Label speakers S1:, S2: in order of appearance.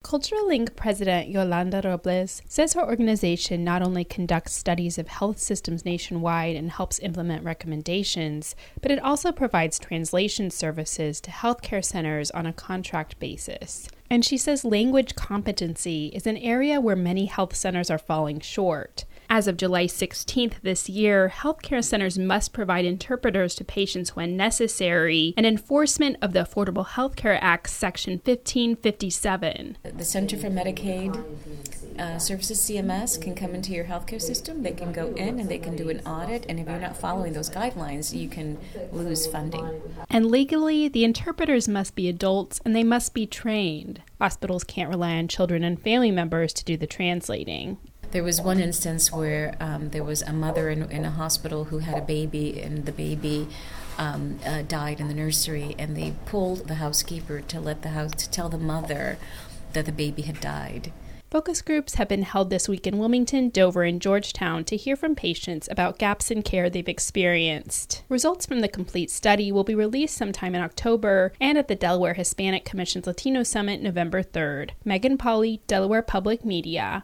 S1: Cultural Link President Yolanda Robles says her organization not only conducts studies of health systems nationwide and helps implement recommendations, but it also provides translation services to healthcare centers on a contract basis. And she says language competency is an area where many health centers are falling short. As of July 16th this year, healthcare centers must provide interpreters to patients when necessary, and enforcement of the Affordable Health Care Act, Section 1557.
S2: The Center for Medicaid Services, CMS, can come into your healthcare system. They can go in and they can do an audit, and if you're not following those guidelines, you can lose funding.
S1: And legally, the interpreters must be adults and they must be trained. Hospitals can't rely on children and family members to do the translating.
S2: There was one instance where there was a mother in a hospital who had a baby, and the baby died in the nursery, and they pulled the housekeeper to tell the mother that the baby had died.
S1: Focus groups have been held this week in Wilmington, Dover, and Georgetown to hear from patients about gaps in care they've experienced. Results from the complete study will be released sometime in October and at the Delaware Hispanic Commission's Latino Summit November 3rd. Megan Pauley, Delaware Public Media.